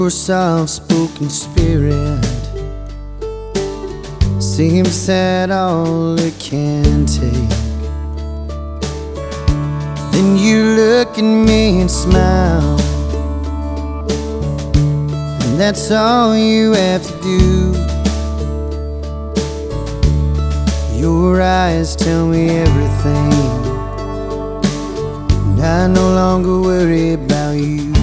Your soft-spoken spirit seems that all it can take. Then you look at me and smile, and that's all you have to do. Your eyes tell me everything, and I no longer worry about you.